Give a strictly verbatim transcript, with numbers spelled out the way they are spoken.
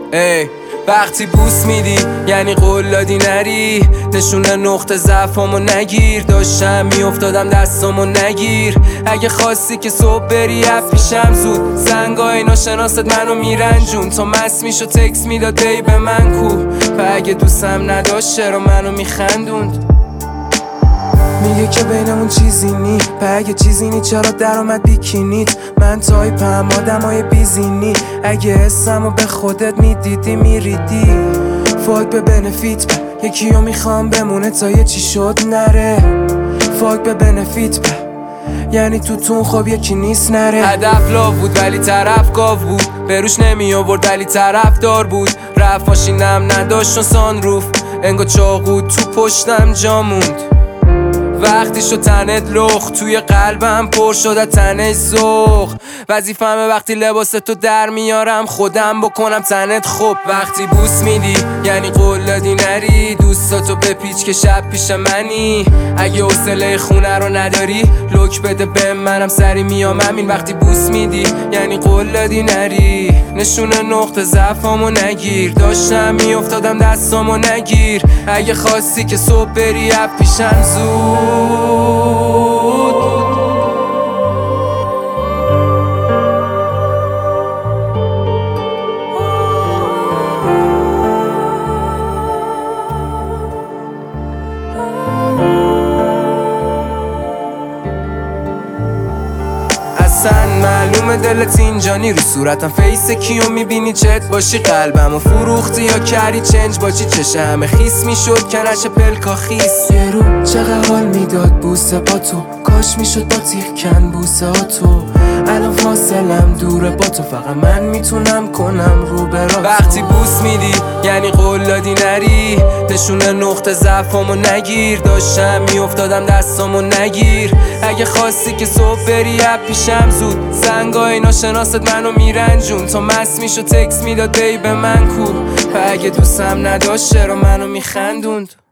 ای وقتی بوس میدی یعنی قول دادی نری، نشونه نقطه ضعفامو نگیر، داشتم میافتادم دستامو نگیر. اگه خواستی که صبح بری اف پیشم زود، زنگای ناشناست منو میرنجون، تا مست میشو تکس میداد ای به من کو، و اگه دوستم نداشت چرا منو میخندوند. میگه که بینمون چیزی نی، و اگه چیزی نی چرا در اومد بیکینیت؟ من تایپم آدمای بیزینی، اگه حسمو به خودت میدیدی میریدی. فاک به بنفیت به یکیو میخوام بمونه تا یه چی شد نره، فاک به بنفیت به یعنی تو تون خواب یکی نیست نره. هدف لا بود ولی طرف گاو بود، بروش نمی آورد ولی طرف دار بود، رفت ماشینم نداشت و سانروف، انگا چاقو تو پشتم جا موند. وقتی شد تنت لخ توی قلبم پر شده تنش زخ، وظیفمه وقتی لباس تو در میارم خودم بکنم تنت خوب. وقتی بوس میدی یعنی قول دادی نری، دوستاتو بپیچ که شب پیش منی، اگه حوصله خونه رو نداری لوک بده به منم سری میام همین. وقتی بوس میدی یعنی قول دادی نری، نشونه نقطه ضعفامو نگیر، داشتم میافتادم دستامو نگیر. اگه خواستی که صبح بری اف پیشم زود. اصلا معلومه دلت اینجانی، رو صورتم فیس کیو میبینی چت باشی، قلبمو فروختی یا کردی چنج باشی، چشه همه خیس میشد کنش پلکا خیس. یه رو چقدر حال میداد بوسه با تو، کاش میشد با تیغ کن بوسه ها تو، الان فاصلم دوره با تو، فقط من میتونم کنم رو برا. وقتی بوس میدی یعنی قول دادی نری، نشونه نقطه ضعفامو نگیر، داشتم میافتادم دستامو نگیر. اگه خواستی که صبح بری اپ پیشم زود، زنگای ناشناست منو میرنجون، تا مست میشو تکس میداد ای به من کو، و اگه دوستم نداشت چرا منو میخندوند.